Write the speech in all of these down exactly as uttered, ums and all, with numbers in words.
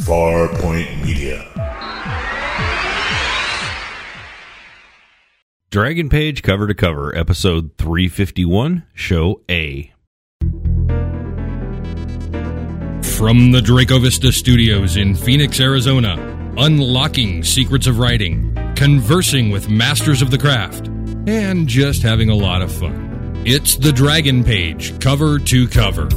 Farpoint Media. Dragon Page Cover to Cover, Episode three fifty-one, Show A. From the Draco Vista Studios in Phoenix, Arizona, unlocking secrets of writing, conversing with masters of the craft, and just having a lot of fun. It's the Dragon Page Cover to Cover.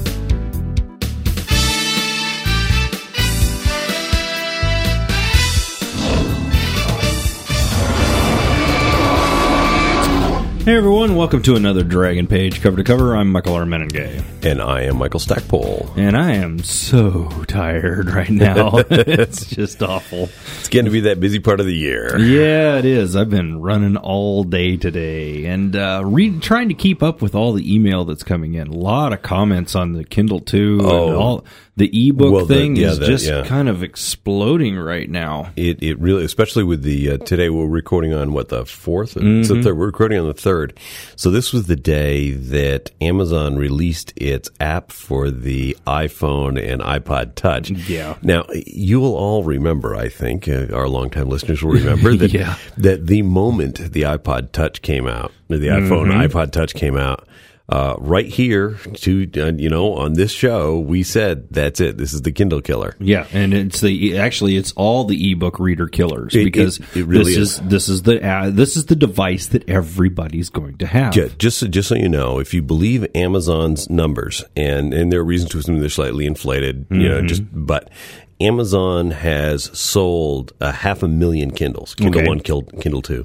Hey everyone, welcome to another Dragon Page Cover to Cover. I'm Michael R. Menengay. And I am Michael Stackpole. And I am so tired right now. It's just awful. It's getting to be that busy part of the year. Yeah, it is. I've been running all day today and uh, re- trying to keep up with all the email that's coming in. A lot of comments on the Kindle two. Oh. And all the ebook Well, the- thing yeah, is the- just yeah. kind of exploding right now. It it really, especially with the, uh, today we're recording on, what, the fourth? Mm-hmm. It's the third. We're recording on the third. So this was the day that Amazon released its app for the iPhone and iPod Touch. Yeah. Now, you will all remember, I think, uh, our longtime listeners will remember, that, Yeah. that the moment the iPod Touch came out, the iPhone Mm-hmm. iPod Touch came out, Uh, right here, to uh, you know, on this show, we said that's it. This is the Kindle killer. Yeah, and it's the actually it's all the ebook reader killers It- because it- it really this is. this is the uh, this is the device that everybody's going to have. Yeah, just so, just so you know, if you believe Amazon's numbers, and and there are reasons to assume they're slightly inflated, you know, just but Amazon has sold a half a million Kindles, Kindle Okay. One, Kindle Two.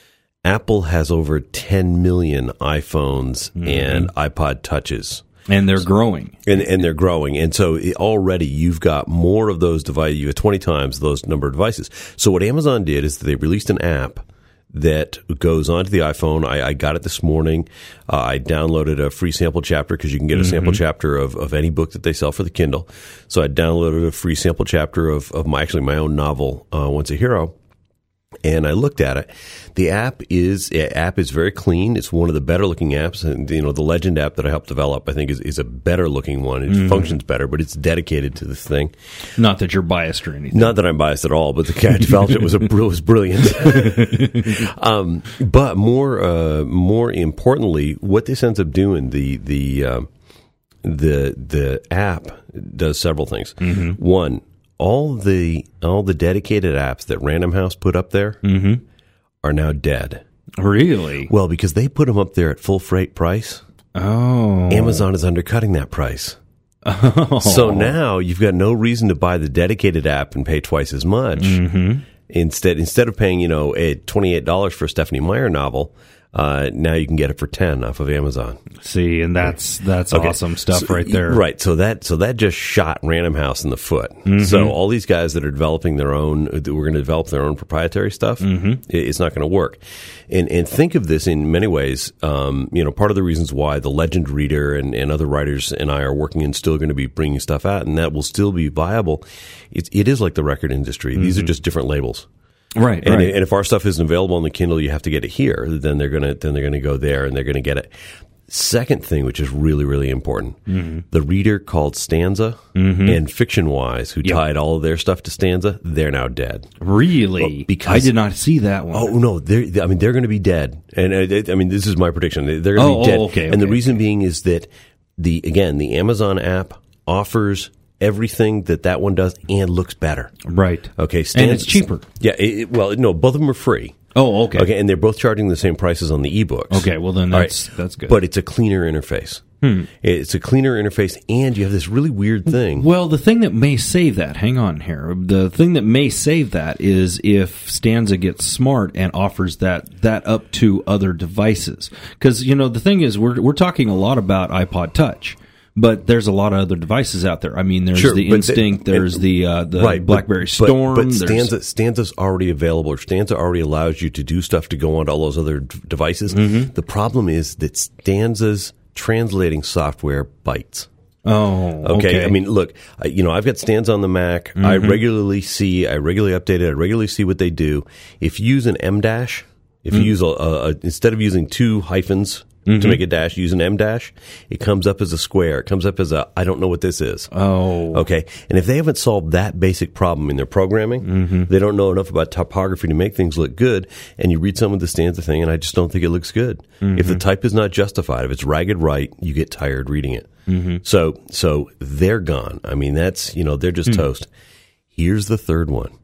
Apple has over ten million iPhones Mm-hmm. and iPod Touches. And they're growing. And, and they're growing. And so it, already you've got more of those devices. You have twenty times those number of devices. So what Amazon did is they released an app that goes onto the iPhone. I, I got it this morning. Uh, I downloaded a free sample chapter because you can get a sample chapter of, of any book that they sell for the Kindle. So I downloaded a free sample chapter of, of my, actually my own novel, uh, Once a Hero. And I looked at it. The app is app is very clean. It's one of the better looking apps, and you know the Legend app that I helped develop, I think is, is a better looking one. It mm. functions better, but it's dedicated to this thing. Not that you're biased or anything. Not that I'm biased at all, but the guy who developed it was a was brilliant. um, but more uh, more importantly, what this ends up doing, the the um, the the app does several things. Mm-hmm. One. All the all the dedicated apps that Random House put up there Mm-hmm. are now dead. Really? Well, because they put them up there at full freight price. Oh. Amazon is undercutting that price. Oh. So now you've got no reason to buy the dedicated app and pay twice as much. Mm-hmm. Instead, instead of paying, you know, a twenty-eight dollars for a Stephanie Meyer novel, uh, now you can get it for ten off of Amazon. See, and that's that's Okay. awesome stuff So- right there. Right. So that so that just shot Random House in the foot. Mm-hmm. So all these guys that are developing their own, that were going to develop their own proprietary stuff, Mm-hmm. it, it's not going to work. And and think of this in many ways. Um, you know, part of the reasons why the Legend Reader and, and other writers and I are working and still going to be bringing stuff out, and that will still be viable. It, it is like the record industry. Mm-hmm. These are just different labels. Right, And, right. and if our stuff isn't available on the Kindle, you have to get it here. Then they're gonna then they're gonna go there and they're gonna get it. Second thing, which is really really important, Mm-hmm. the reader called Stanza Mm-hmm. and Fiction Wise, who Yep. tied all of their stuff to Stanza, they're now dead. Really? Well, because- I did not see that one. Oh no, they're I mean they're going to be dead. And uh, I mean this is my prediction. They're going to Oh, be dead. oh, okay, And the okay. reason being is that the again the Amazon app offers everything that that one does and looks better. Right. Okay, And Stanza- it's cheaper. Yeah. It, it- well, no, both of them are free. Oh, okay. Okay, and they're both charging the same prices on the ebooks. Okay, well then All that's that's good. But it's a cleaner interface. Hmm. It's a cleaner interface, and you have this really weird thing. Well, the thing that may save that, hang on here. The thing that may save that is if Stanza gets smart and offers that that up to other devices. Because, you know, the thing is, we're we're talking a lot about iPod Touch, but there's a lot of other devices out there. I mean, there's Sure, the but Instinct, the- there's the uh, the Right, but- BlackBerry but- Storm. But, there's- Stanza, Stanza's already available, or Stanza already allows you to do stuff to go onto all those other d- devices. Mm-hmm. The problem is that Stanza's translating software bites. Oh, Okay. okay. I mean, look, I, you know, I've got Stanza on the Mac. Mm-hmm. I regularly see, I regularly update it. I regularly see what they do. If you use an M dash, if you use a, a, a instead of using two hyphens mm-hmm. to make a dash, use an M dash, it comes up as a square. It comes up as a, I don't know what this is. Oh. Okay. And if they haven't solved that basic problem in their programming, mm-hmm. they don't know enough about topography to make things look good, and you read some of the stanza thing, and I just don't think it looks good. Mm-hmm. If the type is not justified, if it's ragged right, you get tired reading it. Mm-hmm. So, so they're gone. I mean, that's, you know, they're just mm-hmm. toast. Here's the third one.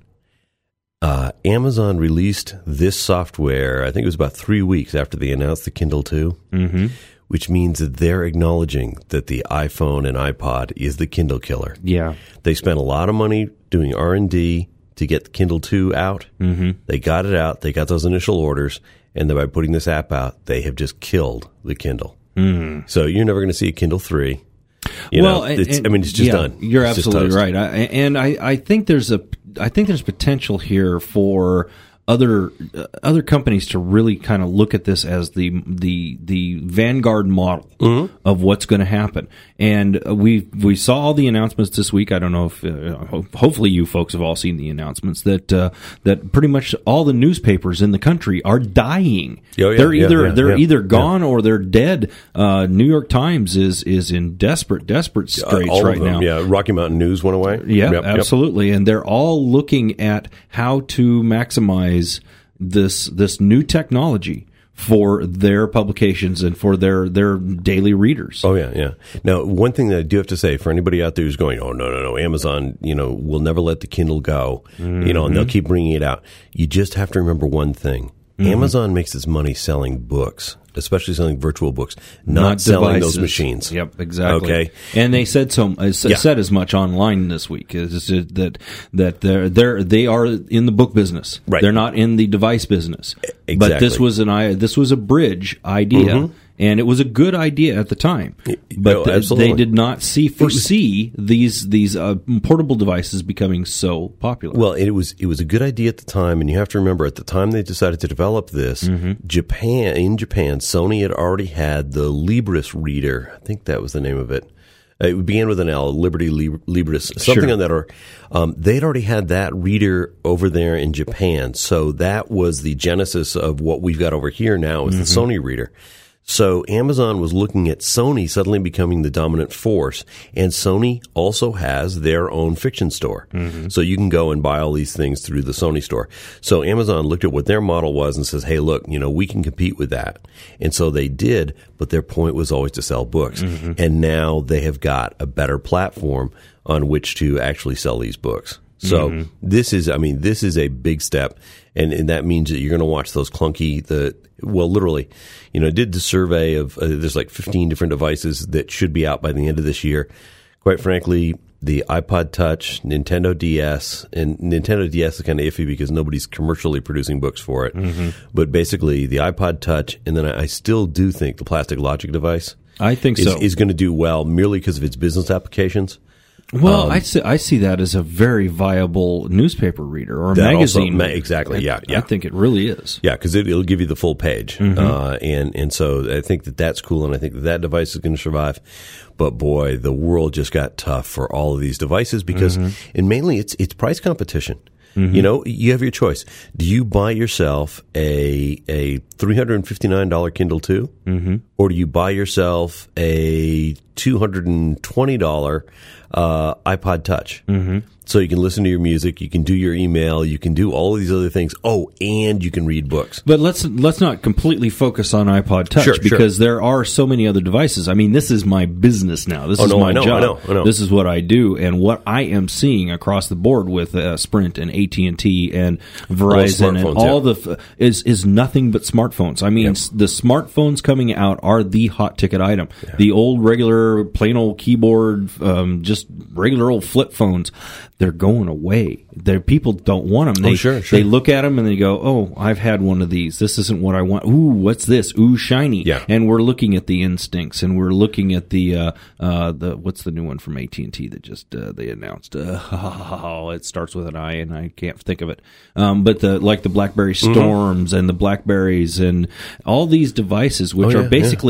Uh, Amazon released this software, I think it was about three weeks after they announced the Kindle two, mm-hmm. which means that they're acknowledging that the iPhone and iPod is the Kindle killer. Yeah. They spent a lot of money doing R and D to get the Kindle two out. Mm-hmm. They got it out. They got those initial orders. And then by putting this app out, they have just killed the Kindle. Mm. So you're never going to see a Kindle three. You well, know, and, it's, and, I mean, it's just yeah, done. You're it's absolutely right. I, and I, I think there's a, I think there's potential here for other uh, other companies to really kind of look at this as the the the vanguard model mm-hmm. of what's going to happen. And we we saw all the announcements this week. I don't know if uh, hopefully you folks have all seen the announcements that uh, that pretty much all the newspapers in the country are dying. Oh, yeah, they're yeah, either yeah, they're yeah, either gone yeah. or they're dead. Uh, New York Times is is in desperate desperate straits uh, all right of them, now. Yeah, Rocky Mountain News went away. Yeah, yep, absolutely. Yep. And they're all looking at how to maximize this this new technology for their publications and for their, their daily readers. Oh, yeah, yeah. Now, one thing that I do have to say for anybody out there who's going, oh, no, no, no, Amazon, you know, will never let the Kindle go, mm-hmm. you know, and they'll keep bringing it out. You just have to remember one thing. Mm-hmm. Amazon makes its money selling books, especially selling virtual books, not, not selling devices. Those machines. Yep, exactly. Okay, and they said so. Uh, yeah. Said as much online this week is that that they're they're they are in the book business. Right. They're not in the device business. Exactly. But this was an I this was a bridge idea. Mm-hmm. And it was a good idea at the time, but no, th- they did not see foresee these these uh, portable devices becoming so popular. Well, it was it was a good idea at the time, and you have to remember at the time they decided to develop this, mm-hmm. Japan in Japan, Sony had already had the Libris reader. I think that was the name of it. It began with an L, Liberty Libris, something sure. on that order. Um, they'd already had that reader over there in Japan, so that was the genesis of what we've got over here now is mm-hmm. the Sony reader. So Amazon was looking at Sony suddenly becoming the dominant force, and Sony also has their own fiction store. Mm-hmm. So you can go and buy all these things through the Sony store. So Amazon looked at what their model was and says, hey, look, you know, we can compete with that. And so they did, but their point was always to sell books. Mm-hmm. And now they have got a better platform on which to actually sell these books. So mm-hmm. this is, I mean, this is a big step, and, and that means that you're going to watch those clunky, the well, literally, you know, I did the survey of, uh, there's like fifteen different devices that should be out by the end of this year. Quite frankly, the iPod Touch, Nintendo D S, and Nintendo D S is kind of iffy because nobody's commercially producing books for it. Mm-hmm. But basically, the iPod Touch, and then I, I still do think the Plastic Logic device I think is, so. is going to do well merely because of its business applications. Well, um, I see, I see that as a very viable newspaper reader or magazine. Also, exactly, I, yeah, yeah. I think it really is. Yeah, because it, it'll give you the full page. Mm-hmm. Uh, and, and so I think that that's cool, and I think that that device is going to survive. But boy, the world just got tough for all of these devices because, mm-hmm. and mainly it's it's price competition. Mm-hmm. You know, you have your choice. Do you buy yourself a a three hundred fifty-nine dollars Kindle two, mm-hmm. or do you buy yourself a two hundred twenty dollars uh, iPod Touch? Mm-hmm. So you can listen to your music, you can do your email, you can do all of these other things. Oh, and you can read books. But let's let's not completely focus on iPod Touch sure, because sure. there are so many other devices. I mean, this is my business now. This oh, is no, my I know, job. I know, I know. This is what I do, and what I am seeing across the board with uh, Sprint and A T and T and Verizon and all yeah. the f- is is nothing but smartphones. I mean, yep. the smartphones coming out are the hot ticket item. Yeah. The old regular plain old keyboard, um, just regular old flip phones, they're going away. There, people don't want them. They, oh, sure, sure. they look at them and they go, "Oh, I've had one of these. This isn't what I want. Ooh, what's this? Ooh, shiny." Yeah. And we're looking at the Instincts, and we're looking at the uh, uh, the what's the new one from A T and T that just uh, they announced? Uh, oh, it starts with an I, and I can't think of it. Um, but the like the BlackBerry Storms mm-hmm. and the Blackberries and all these devices, which oh, are yeah, basically. Yeah.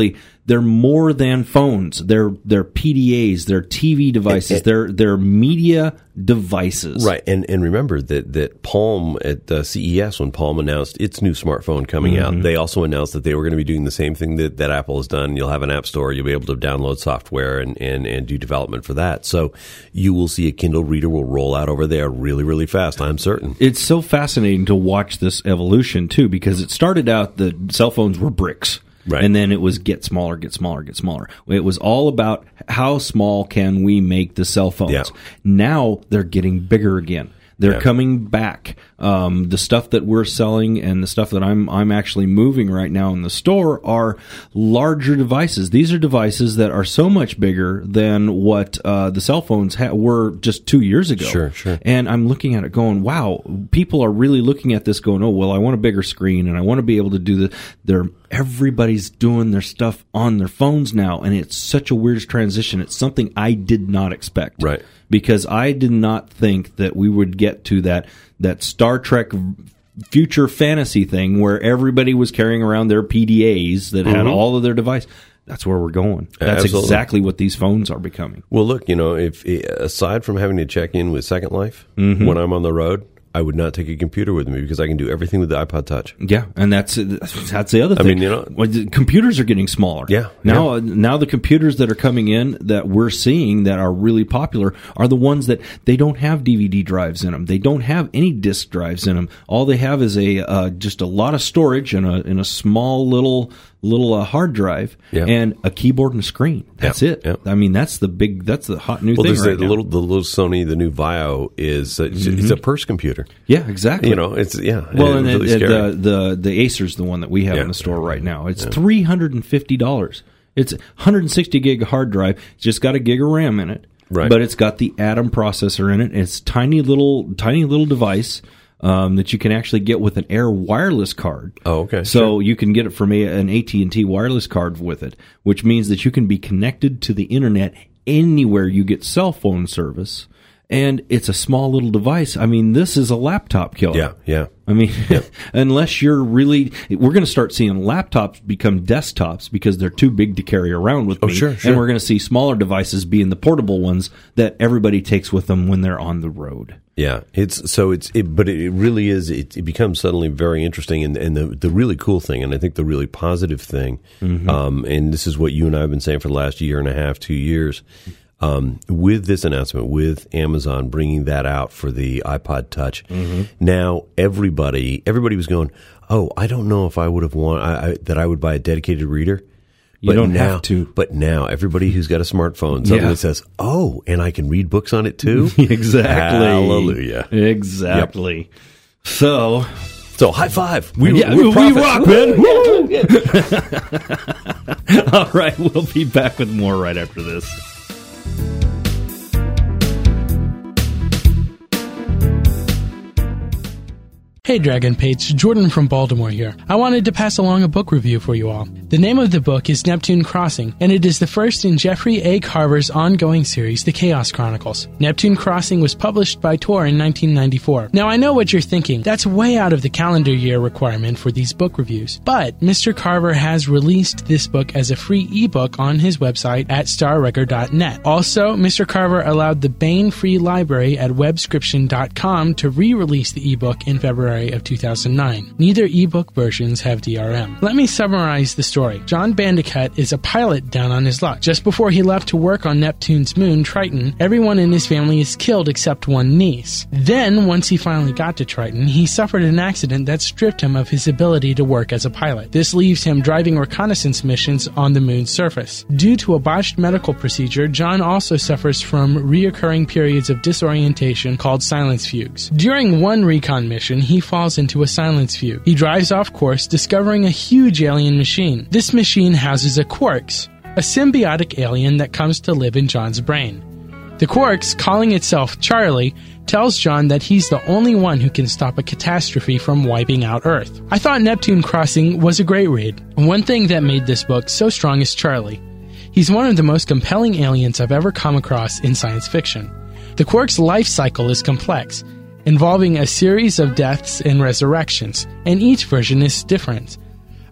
they're more than phones. They're they're P D As, they're T V devices, And- and- they're they're media devices. Right, and and remember that that Palm at uh, C E S, when Palm announced its new smartphone coming Mm-hmm. out, they also announced that they were going to be doing the same thing that, that Apple has done. You'll have an app store, you'll be able to download software and, and, and do development for that. So you will see a Kindle reader will roll out over there really, really fast, I'm certain. It's so fascinating to watch this evolution too, because it started out the cell phones were bricks. Right. And then it was get smaller, get smaller, get smaller. It was all about how small can we make the cell phones. Yeah. Now they're getting bigger again. They're Yeah. coming back. Um, the stuff that we're selling and the stuff that I'm I'm actually moving right now in the store are larger devices. These are devices that are so much bigger than what uh, the cell phones ha- were just two years ago. Sure, sure. And I'm looking at it going, wow, people are really looking at this going, oh, well, I want a bigger screen and I want to be able to do the, they're, everybody's doing their stuff on their phones now. And it's such a weird transition. It's something I did not expect. Right. Because I did not think that we would get to that, that Star Trek future fantasy thing where everybody was carrying around their P D As that had all of their device. That's where we're going. That's Absolutely. exactly what these phones are becoming. Well, look, you know, if aside from having to check in with Second Life Mm-hmm. when I'm on the road, I would not take a computer with me because I can do everything with the iPod Touch. Yeah, and that's that's the other I thing. mean, you know- Well, the computers are getting smaller. Yeah, Now, now the computers that are coming in that we're seeing that are really popular are the ones that they don't have D V D drives in them. They don't have any disk drives in them. All they have is a uh, just a lot of storage and a in a small little little uh, hard drive Yeah. and a keyboard and a screen. That's Yeah, it. yeah. I mean, that's the big that's the hot new Well, thing there's right the now. little the little Sony, the new Vaio is uh, it's, it's a purse computer. Yeah, exactly. You know, it's yeah. Well, it's and really the, scary. the the the Acer's the one that we have Yeah. in the store right now. It's three hundred and fifty dollars. It's one hundred sixty gig hard drive. It's just got a gig of RAM in it, Right. But it's got the Atom processor in it. It's tiny little tiny little device um, that you can actually get with an Air wireless card. Oh, okay, So sure. you can get it from a, an A T and T wireless card with it, which means that you can be connected to the internet anywhere you get cell phone service. And it's a small little device. I mean, this is a laptop killer. yeah, yeah. I mean, unless you're really, we're going to start seeing laptops become desktops because they're too big to carry around with Oh, me. sure, sure. And we're going to see smaller devices being the portable ones that everybody takes with them when they're on the road. Yeah, it's so it's it, but it really is. It, it becomes suddenly very interesting, and and the the really cool thing, and I think the really positive thing, Mm-hmm. um, and this is what you and I have been saying for the last year and a half, two years, um, with this announcement, with Amazon bringing that out for the iPod Touch. Mm-hmm. Now everybody everybody was going, oh, I don't know if I would have want I, I, that I would buy a dedicated reader. You But don't now, have to. But now everybody who's got a smartphone suddenly Yeah. says, "Oh, and I can read books on it too." Exactly. Hallelujah. Exactly. So, So high five. We, yeah, we're we prophets. rock, man. All right, we'll be back with more right after this. Hey Dragon Page, Jordan from Baltimore here. I wanted to pass along a book review for you all. The name of the book is Neptune Crossing, and it is the first in Jeffrey A. Carver's ongoing series, The Chaos Chronicles. Neptune Crossing was published by Tor in nineteen ninety-four. Now I know what you're thinking, that's way out of the calendar year requirement for these book reviews. But Mister Carver has released this book as a free ebook on his website at star record dot net. Also, Mister Carver allowed the Baen Free Library at webscription dot com to re-release the ebook in February of two thousand nine. Neither ebook versions have D R M. Let me summarize the story. John Bandicut is a pilot down on his luck. Just before he left to work on Neptune's moon, Triton, everyone in his family is killed except one niece. Then, once he finally got to Triton, he suffered an accident that stripped him of his ability to work as a pilot. This leaves him driving reconnaissance missions on the moon's surface. Due to a botched medical procedure, John also suffers from reoccurring periods of disorientation called silence fugues. During one recon mission, he falls into a silence fugue. He drives off course, discovering a huge alien machine. This machine houses a Quarks, a symbiotic alien that comes to live in John's brain. The Quarks, calling itself Charlie, tells John that he's the only one who can stop a catastrophe from wiping out Earth. I thought Neptune Crossing was a great read. One thing that made this book so strong is Charlie. He's one of the most compelling aliens I've ever come across in science fiction. The Quark's life cycle is complex, involving a series of deaths and resurrections, and each version is different.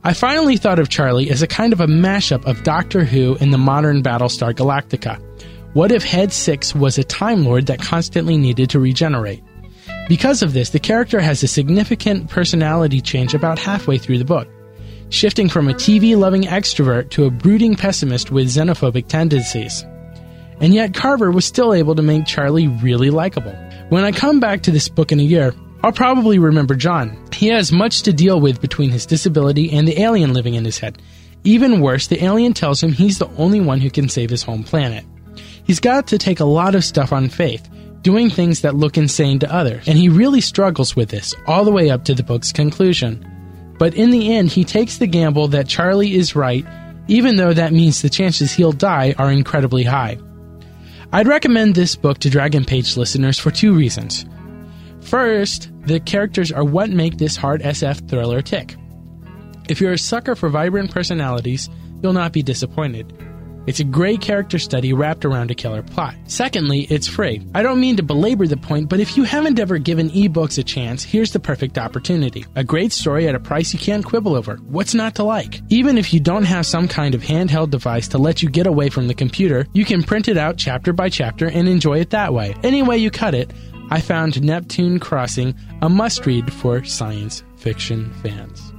I finally thought of Charlie as a kind of a mashup of Doctor Who and the modern Battlestar Galactica. What if Head six was a Time Lord that constantly needed to regenerate? Because of this, the character has a significant personality change about halfway through the book, shifting from a T V-loving extrovert to a brooding pessimist with xenophobic tendencies. And yet Carver was still able to make Charlie really likable. When I come back to this book in a year, I'll probably remember John. He has much to deal with between his disability and the alien living in his head. Even worse, the alien tells him he's the only one who can save his home planet. He's got to take a lot of stuff on faith, doing things that look insane to others, and he really struggles with this all the way up to the book's conclusion. But in the end, he takes the gamble that Charlie is right, even though that means the chances he'll die are incredibly high. I'd recommend this book to Dragon Page listeners for two reasons. First, the characters are what make this hard S F thriller tick. If you're a sucker for vibrant personalities, you'll not be disappointed. It's a great character study wrapped around a killer plot. Secondly, it's free. I don't mean to belabor the point, but if you haven't ever given ebooks a chance, here's the perfect opportunity. A great story at a price you can't quibble over. What's not to like? Even if you don't have some kind of handheld device to let you get away from the computer, you can print it out chapter by chapter and enjoy it that way. Any way you cut it, I found Neptune Crossing a must-read for science fiction fans.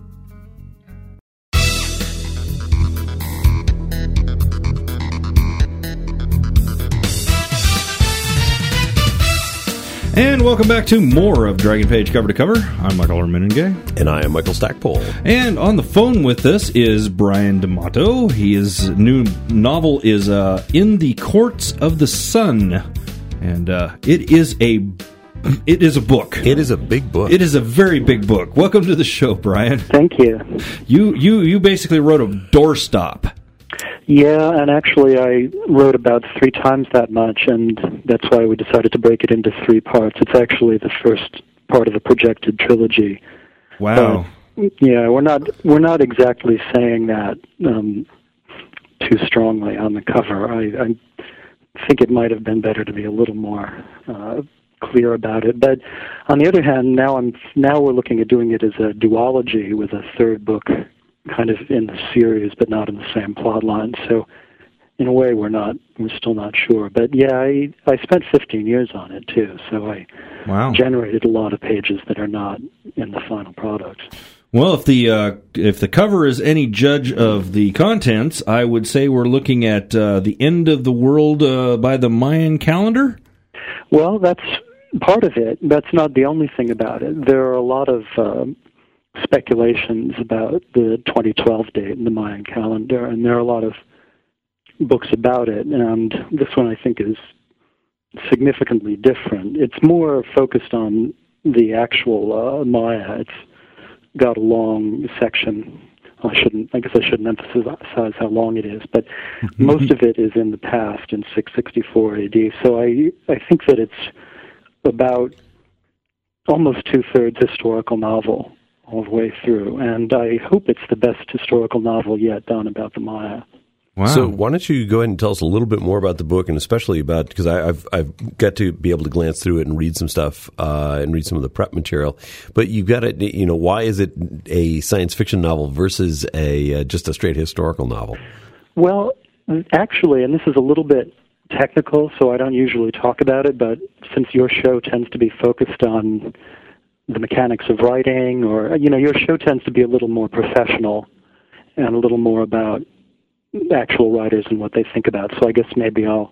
And welcome back to more of Dragon Page Cover to Cover. I'm Michael Ermenenge. And I am Michael Stackpole. And on the phone with us is Brian D'Amato. His new novel is uh, In the Courts of the Sun. And uh, it is a it is a book. It is a big book. It is a very big book. Welcome to the show, Brian. Thank you. You you you basically wrote a doorstop. Yeah, and actually I wrote about three times that much, and that's why we decided to break it into three parts. It's actually the first part of a projected trilogy. Wow. Uh, yeah, we're not we're not exactly saying that um, too strongly on the cover. I, I think it might have been better to be a little more uh, clear about it. But on the other hand, now I'm now we're looking at doing it as a duology with a third book kind of in the series, but not in the same plot line. So in a way, we're not we're still not sure. But yeah, I I spent fifteen years on it too, so I wow. generated a lot of pages that are not in the final product. Well, if the uh, if the cover is any judge of the contents, I would say we're looking at uh, the end of the world uh, by the Mayan calendar. Well, that's part of it. That's not the only thing about it. There are a lot of uh, speculations about the twenty twelve date in the Mayan calendar, and there are a lot of books about it. And this one, I think, is significantly different. It's more focused on the actual uh, Maya. It's got a long section. I shouldn't. I guess I shouldn't emphasize how long it is, but most of it is in the past in six sixty-four A D. So I I think that it's about almost two thirds historical novel all the way through, and I hope it's the best historical novel yet done about the Maya. Wow. So why don't you go ahead and tell us a little bit more about the book, and especially about, because I've I've got to be able to glance through it and read some stuff uh, and read some of the prep material. But you've got to, you know, why is it a science fiction novel versus a uh, just a straight historical novel? Well, actually, and this is a little bit technical, so I don't usually talk about it, but since your show tends to be focused on the mechanics of writing, or, you know, your show tends to be a little more professional and a little more about actual writers and what they think about. So I guess maybe I'll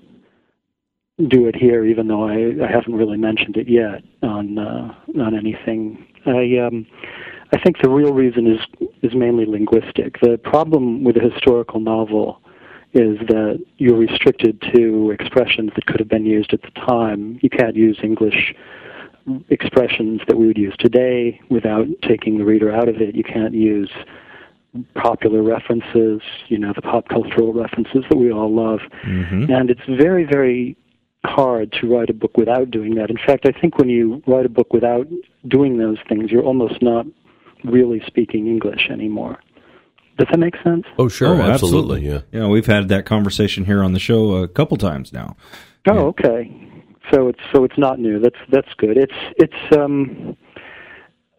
do it here, even though I, I haven't really mentioned it yet on uh, on anything. I um, I think the real reason is is mainly linguistic. The problem with a historical novel is that you're restricted to expressions that could have been used at the time. You can't use English expressions that we would use today without taking the reader out of it. You can't use popular references, you know, the pop cultural references that we all love. Mm-hmm. And it's very, very hard to write a book without doing that. In fact, I think when you write a book without doing those things, you're almost not really speaking English anymore. Does that make sense? Oh, sure. Oh, absolutely. absolutely. Yeah. Yeah, we've had that conversation here on the show a couple times now. Oh, yeah. Okay. So it's so it's not new. That's that's good. It's it's um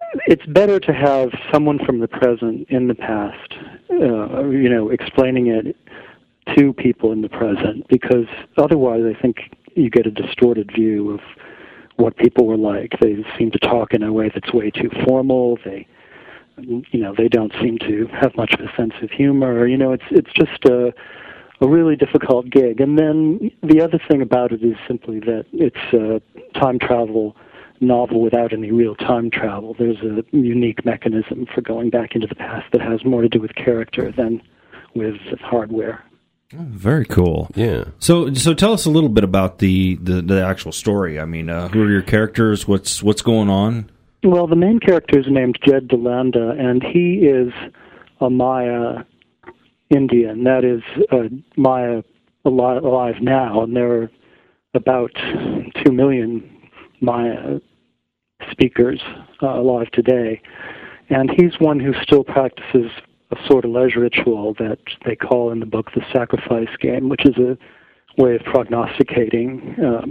it's better to have someone from the present in the past, uh, you know, explaining it to people in the present, because otherwise I think you get a distorted view of what people were like. They seem to talk in a way that's way too formal. They, you know, they don't seem to have much of a sense of humor. You know, it's it's just a, a really difficult gig. And then the other thing about it is simply that it's a time travel novel without any real time travel. There's a unique mechanism for going back into the past that has more to do with character than with hardware. Oh, very cool. Yeah. So, so tell us a little bit about the, the, the actual story. I mean, uh, who are your characters? What's what's going on? Well, the main character is named Jed DeLanda, and he is a Maya Indian. That is, uh, Maya alive, alive now, and there are about two million Maya speakers uh, alive today. And he's one who still practices a sortilege ritual that they call in the book the sacrifice game, which is a way of prognosticating um,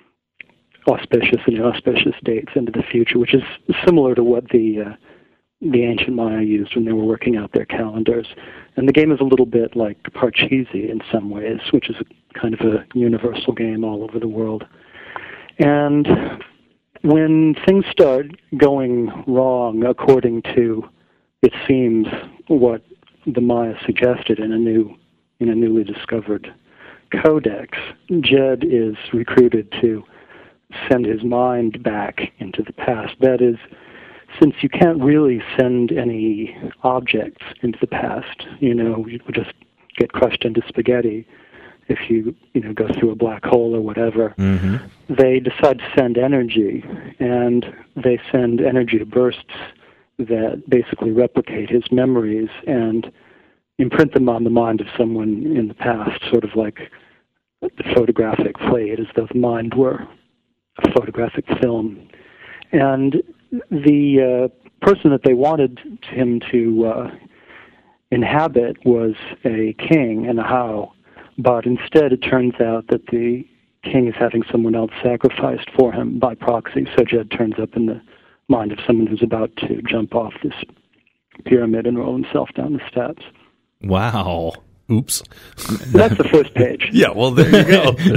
auspicious and inauspicious dates into the future, which is similar to what the uh, the ancient Maya used when they were working out their calendars. And the game is a little bit like Parcheesi in some ways, which is a kind of a universal game all over the world. And when things start going wrong, according to, it seems, what the Maya suggested in a new, in a newly discovered codex, Jed is recruited to send his mind back into the past. That is, since you can't really send any objects into the past, you know, you would just get crushed into spaghetti if you, you know, go through a black hole or whatever. Mm-hmm. They decide to send energy, and they send energy bursts that basically replicate his memories and imprint them on the mind of someone in the past, sort of like the photographic plate, as though the mind were a photographic film. And the uh, person that they wanted him to uh, inhabit was a king and a how, but instead it turns out that the king is having someone else sacrificed for him by proxy, so Jed turns up in the mind of someone who's about to jump off this pyramid and roll himself down the steps. Wow. Oops. That's the first page. Yeah, well, there you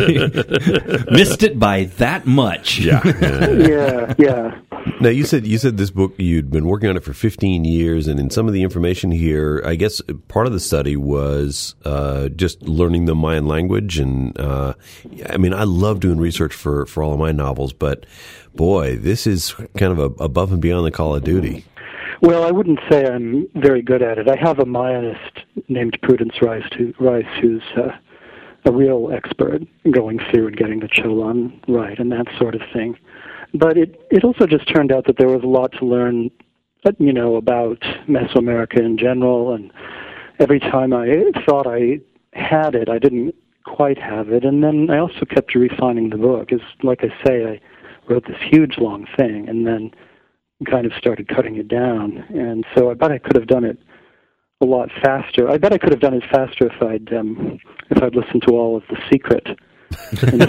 go. Missed it by that much. Yeah. yeah, yeah. Now, you said you said this book, you'd been working on it for fifteen years, and in some of the information here, I guess part of the study was uh, just learning the Mayan language. And, uh, I mean, I love doing research for, for all of my novels, but, boy, this is kind of a, above and beyond the Call of Duty. Well, I wouldn't say I'm very good at it. I have a Mayanist named Prudence Rice, who, Rice who's uh, a real expert going through and getting the Cholon right and that sort of thing. But it, it also just turned out that there was a lot to learn, you know, about Mesoamerica in general, and every time I thought I had it, I didn't quite have it. And then I also kept refining the book. It's, like I say, I wrote this huge, long thing, and then kind of started cutting it down. And so I bet I could have done it a lot faster. I bet I could have done it faster if I'd um, if I'd listened to all of The Secret, in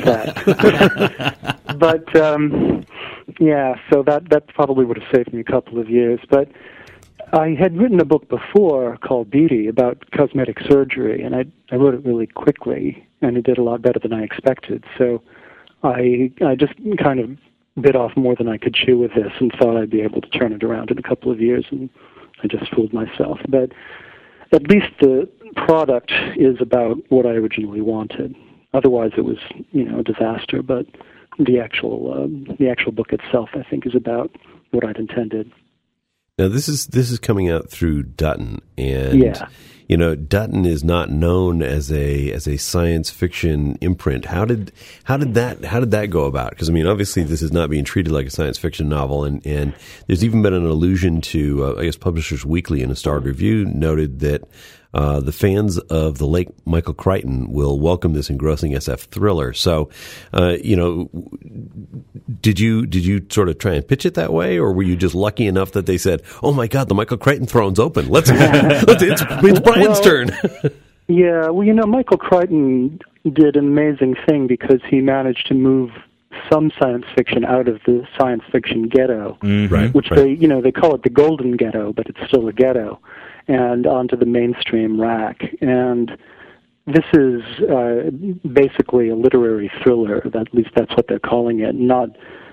fact. But um, yeah, so that that probably would have saved me a couple of years. But I had written a book before called Beauty about cosmetic surgery, and I I wrote it really quickly, and it did a lot better than I expected. So I I just kind of bit off more than I could chew with this and thought I'd be able to turn it around in a couple of years, and I just fooled myself. But at least the product is about what I originally wanted. Otherwise, it was, you know, a disaster. But the actual uh, the actual book itself, I think, is about what I'd intended. Now, this is this is coming out through Dutton, and yeah. you know, Dutton is not known as a as a science fiction imprint. How did how did that how did that go about? Because I mean, obviously, this is not being treated like a science fiction novel, and, and there's even been an allusion to, uh, I guess, Publishers Weekly in a starred review noted that uh, the fans of the late Michael Crichton will welcome this engrossing S F thriller. So, uh, you know, did you did you sort of try and pitch it that way, or were you just lucky enough that they said, "Oh my God, the Michael Crichton throne's open. Let's, let's it's, it's Brian's well, turn." Yeah, well, you know, Michael Crichton did an amazing thing because he managed to move some science fiction out of the science fiction ghetto, Mm-hmm. Right. which right. they, you know, they call it the golden ghetto, but it's still a ghetto, and onto the mainstream rack. And this is uh, basically a literary thriller. At least that's what they're calling it. Not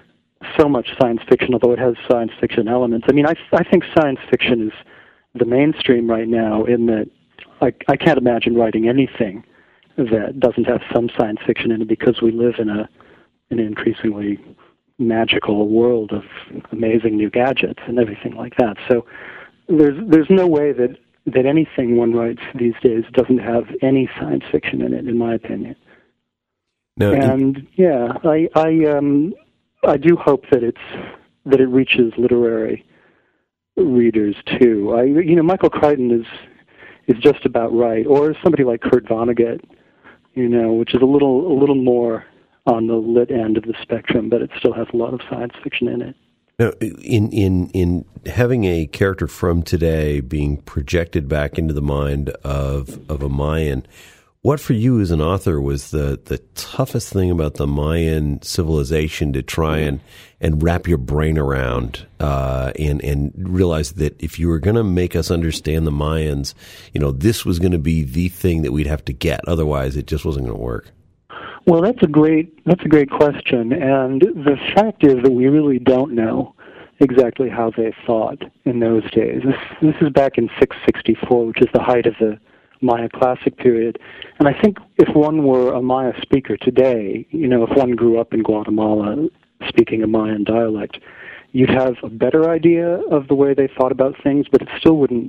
so much science fiction, although it has science fiction elements. I mean, I, I think science fiction is the mainstream right now in that I, I can't imagine writing anything that doesn't have some science fiction in it, because we live in a an increasingly magical world of amazing new gadgets and everything like that. So there's there's no way that, that anything one writes these days doesn't have any science fiction in it, in my opinion. Now, And yeah, I I um I do hope that it's that it reaches literary readers too. I you know Michael Crichton is is just about right, or somebody like Kurt Vonnegut, you know, which is a little a little more on the lit end of the spectrum, but it still has a lot of science fiction in it. Now, in, in in having a character from today being projected back into the mind of of a Mayan, what for you as an author was the, the toughest thing about the Mayan civilization to try and, and wrap your brain around uh, and and realize that if you were going to make us understand the Mayans, you know, this was going to be the thing that we'd have to get. Otherwise, it just wasn't going to work. Well, that's a great that's a great question, and the fact is that we really don't know exactly how they thought in those days. This this is back in six sixty-four, which is the height of the Maya Classic period. And I think if one were a Maya speaker today, you know, if one grew up in Guatemala speaking a Mayan dialect, you'd have a better idea of the way they thought about things, but it still wouldn't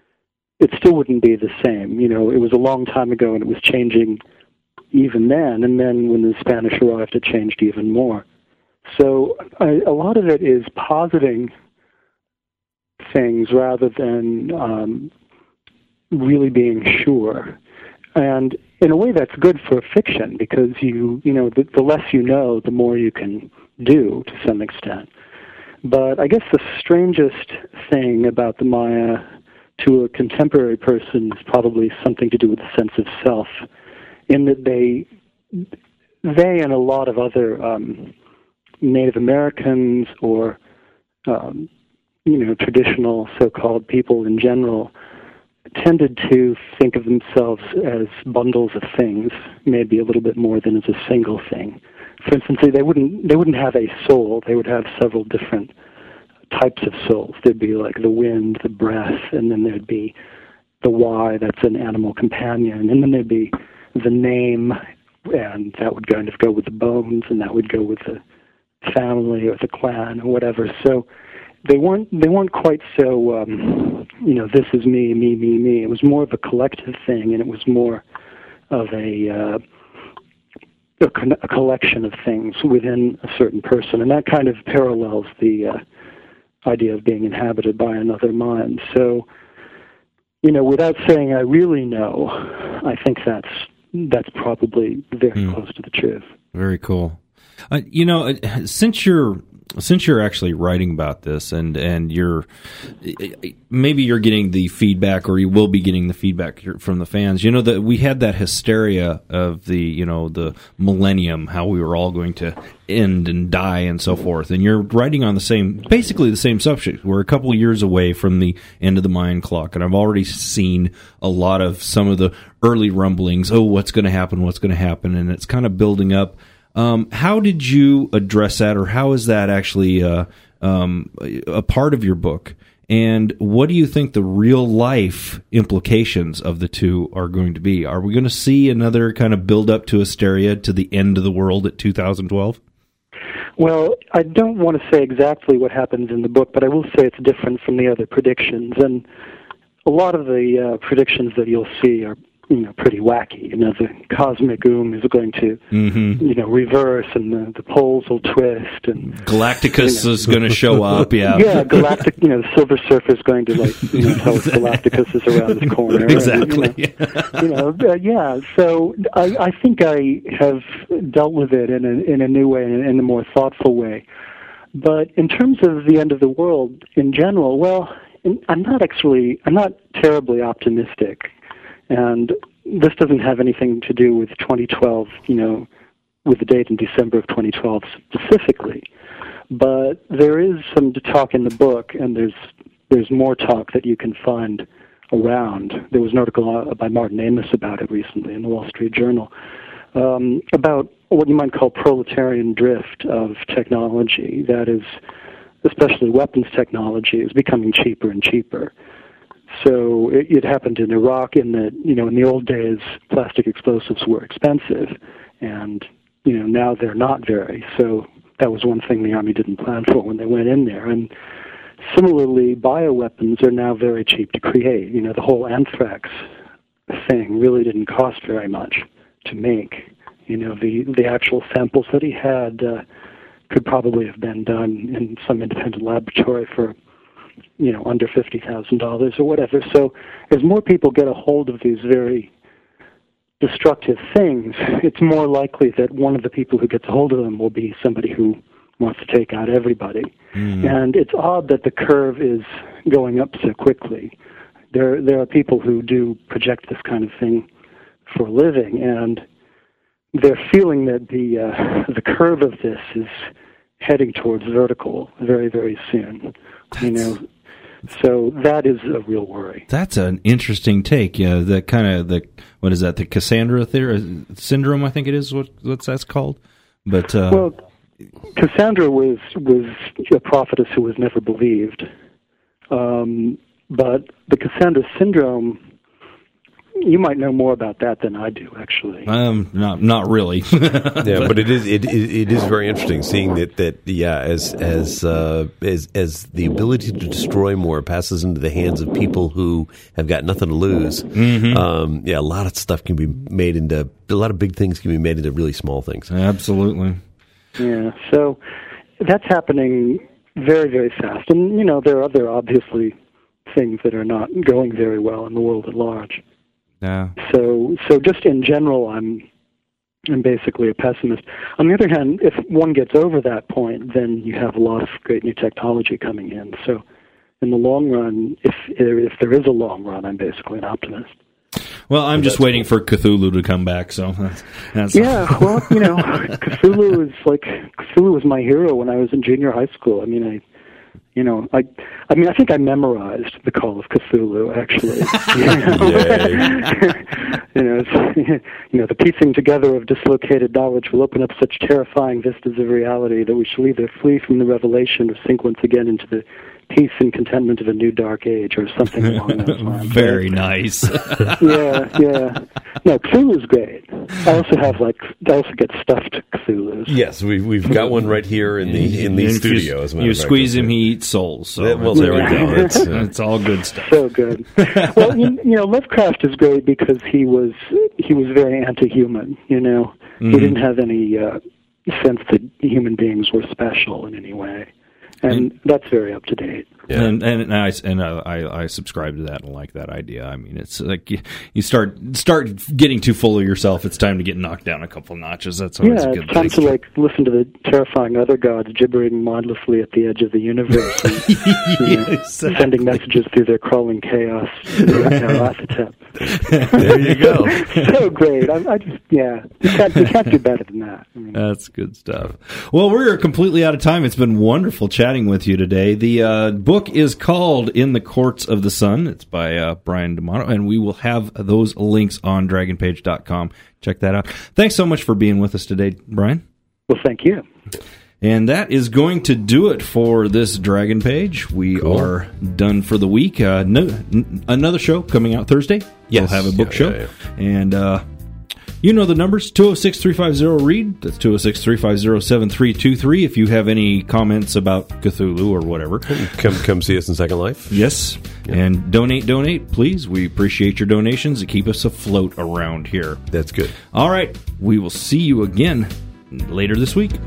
it still wouldn't be the same. You know, it was a long time ago and it was changing even then, and then when the Spanish arrived, it changed even more. So I, a lot of it is positing things rather than um, really being sure. And in a way, that's good for fiction, because you you know the, the less you know, the more you can do to some extent. But I guess the strangest thing about the Maya to a contemporary person is probably something to do with the sense of self, in that they, they and a lot of other um, Native Americans or, um, you know, traditional so-called people in general tended to think of themselves as bundles of things, maybe a little bit more than as a single thing. For instance, they wouldn't they wouldn't have a soul. They would have several different types of souls. There'd be like the wind, the breath, and then there'd be the why, that's an animal companion, and then there'd be the name, and that would kind of go with the bones, and that would go with the family or the clan or whatever. So they weren't they weren't quite so um, you know, this is me, me, me, me. It was more of a collective thing, and it was more of a uh, a, con- a collection of things within a certain person, and that kind of parallels the uh, idea of being inhabited by another mind. So, you know, without saying I really know, I think that's that's probably very mm. close to the truth. Very cool. Uh, you know, since you're since you're actually writing about this, and and you're maybe you're getting the feedback, or you will be getting the feedback from the fans. You know that we had that hysteria of the you know the millennium, how we were all going to end and die and so forth. And you're writing on the same, basically the same subject. We're a couple of years away from the end of the Mayan clock, and I've already seen a lot of some of the early rumblings. Oh, what's going to happen? What's going to happen? And it's kind of building up. Um, how did you address that, or how is that actually uh, um, a part of your book? And what do you think the real life implications of the two are going to be? Are we going to see another kind of build up to hysteria to the end of the world at two thousand twelve? Well, I don't want to say exactly what happens in the book, but I will say it's different from the other predictions. And a lot of the uh, predictions that you'll see are, you know, pretty wacky. You know, the cosmic oom is going to, mm-hmm. you know, reverse, and the, the poles will twist, and Galacticus you know. is going to show up. Yeah, yeah, Galactic. You know, the Silver Surfer is going to like you know, tell us Galacticus is around this corner. Exactly. And, you know, you know uh, yeah. So I, I think I have dealt with it in a in a new way, in a, in a more thoughtful way. But in terms of the end of the world in general, well, I'm not actually I'm not terribly optimistic. And this doesn't have anything to do with twenty twelve, you know, with the date in December of twenty twelve specifically. But there is some talk in the book, and there's there's more talk that you can find around. There was an article by Martin Amis about it recently in the Wall Street Journal, um, about what you might call proletarian drift of technology. That is, especially weapons technology, is becoming cheaper and cheaper. So it, it happened in Iraq in that, you know, in the old days, plastic explosives were expensive, and, you know, now they're not very. So that was one thing the Army didn't plan for when they went in there. And similarly, bioweapons are now very cheap to create. You know, the whole anthrax thing really didn't cost very much to make. You know, the, the actual samples that he had uh, could probably have been done in some independent laboratory for, you know, under fifty thousand dollars or whatever. So as more people get a hold of these very destructive things, it's more likely that one of the people who gets a hold of them will be somebody who wants to take out everybody. Mm. And it's odd that the curve is going up so quickly. There there are people who do project this kind of thing for a living, and they're feeling that the uh, the curve of this is heading towards vertical very, very soon. You know, so that is a real worry. That's an interesting take. Yeah, the kind of the what is that? The Cassandra theory, syndrome, I think it is. What what's that's called? But uh, well, Cassandra was was a prophetess who was never believed. Um, but the Cassandra syndrome, you might know more about that than I do, actually. Um, not not really. Yeah, but it is it, it it is very interesting seeing that that yeah, as as uh, as as the ability to destroy more passes into the hands of people who have got nothing to lose. Mm-hmm. Um, yeah, a lot of stuff can be made into a lot of big things can be made into really small things. Absolutely. Yeah, so that's happening very, very fast, and you know there are other obviously things that are not going very well in the world at large. Yeah. So, so just in general, I'm, I'm basically a pessimist. On the other hand, if one gets over that point, then you have a lot of great new technology coming in. So, in the long run, if if there is a long run, I'm basically an optimist. Well, I'm so just waiting cool. for Cthulhu to come back. So, that's, that's yeah. Well, you know, Cthulhu is like Cthulhu was my hero when I was in junior high school. I mean, I. You know, I, I mean, I think I memorized the Call of Cthulhu. Actually, you know, you know, it's, you know, the piecing together of dislocated knowledge will open up such terrifying vistas of reality that we shall either flee from the revelation or sink once again into the peace and contentment of a new dark age, or something along those lines. Very nice. yeah, yeah. No, Cthulhu's great. I also have like I also get stuffed Cthulhus. Yes, we we've got one right here in the in the and studio. You, as a you squeeze him, he eats souls. So well, there we go. It's, uh, it's all good stuff. So good. Well, you, you know, Lovecraft is great because he was he was very anti-human. You know, mm-hmm. He didn't have any uh, sense that human beings were special in any way. And, and that's very up to date. Yeah. And and I and uh, I I subscribe to that and like that idea. I mean, it's like you, you start start getting too full of yourself. It's time to get knocked down a couple notches. That's always yeah, a good it's time thing. to like listen to the terrifying other gods gibbering mindlessly at the edge of the universe, and, you know, exactly. sending messages through their crawling chaos. There you go. So great. I, I just yeah, you can't, you can't do better than that. I mean, that's good stuff. Well, we're completely out of time. It's been wonderful chatting with you today. The uh, book is called In the Courts of the Sun. It's by uh, Brian D'Amato, and we will have those links on dragon page dot com. Check that out. Thanks so much for being with us today, Brian. Well, thank you. And that is going to do it for this Dragon Page. We cool. are done for the week. Uh, no, n- another show coming out Thursday. Yes. We'll have a book yeah, show. Yeah, yeah. And uh, you know the numbers, two oh six, three five zero, READ. That's two oh six, three five zero, seven three two three. If you have any comments about Cthulhu or whatever. Come come see us in Second Life. Yes. Yeah. And donate, donate, please. We appreciate your donations to keep us afloat around here. That's good. All right. We will see you again later this week.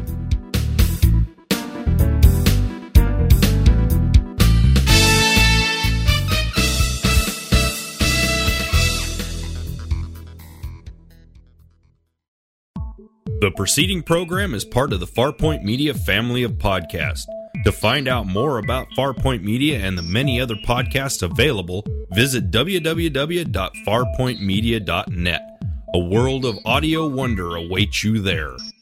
The preceding program is part of the Farpoint Media family of podcasts. To find out more about Farpoint Media and the many other podcasts available, visit w w w dot farpoint media dot net. A world of audio wonder awaits you there.